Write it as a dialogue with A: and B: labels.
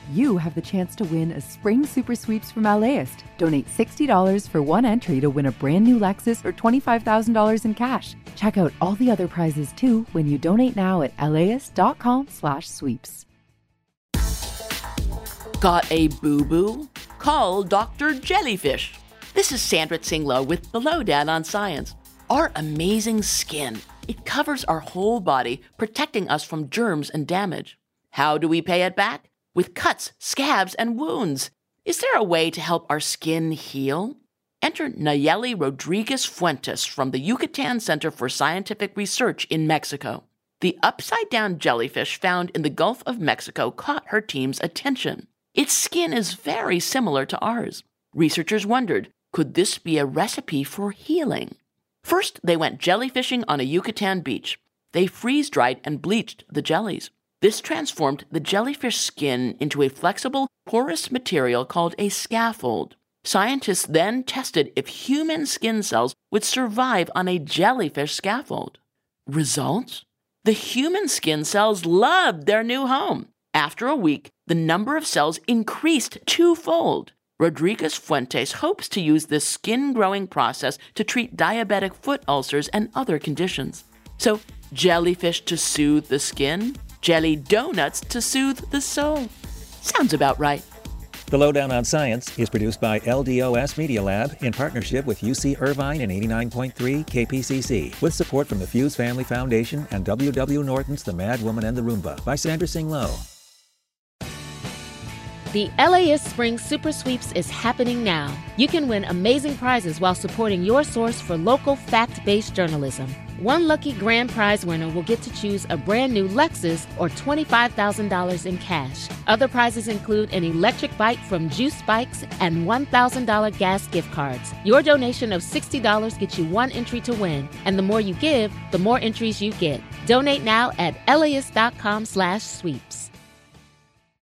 A: you have the chance to win a spring super sweeps from LAist. Donate $60 for one entry to win a brand new Lexus or $25,000 in cash. Check out all the other prizes too when you donate now at laist.com/sweeps.
B: Got a boo-boo? Call Dr. Jellyfish. This is Sandra Tsinglow with the Lowdown on Science. Our amazing skin. It covers our whole body, protecting us from germs and damage. How do we pay it back? With cuts, scabs, and wounds. Is there a way to help our skin heal? Enter Nayeli Rodriguez Fuentes from the Yucatan Center for Scientific Research in Mexico. The upside-down jellyfish found in the Gulf of Mexico caught her team's attention. Its skin is very similar to ours. Researchers wondered, could this be a recipe for healing? First, they went jellyfishing on a Yucatan beach. They freeze-dried and bleached the jellies. This transformed the jellyfish skin into a flexible, porous material called a scaffold. Scientists then tested if human skin cells would survive on a jellyfish scaffold. Results? The human skin cells loved their new home. After a week, the number of cells increased twofold. Rodriguez Fuentes hopes to use this skin-growing process to treat diabetic foot ulcers and other conditions. So, jellyfish to soothe the skin, jelly donuts to soothe the soul. Sounds about right.
C: The Lowdown on Science is produced by LDOS Media Lab in partnership with UC Irvine and 89.3 KPCC, with support from the Fuse Family Foundation and W.W. Norton's The Mad Woman and the Roomba by Sandra Tsinglow.
D: The LAist Spring Super Sweeps is happening now. You can win amazing prizes while supporting your source for local fact-based journalism. One lucky grand prize winner will get to choose a brand new Lexus or $25,000 in cash. Other prizes include an electric bike from Juice Bikes and $1,000 gas gift cards. Your donation of $60 gets you one entry to win, and the more you give, the more entries you get. Donate now at laist.com/sweeps.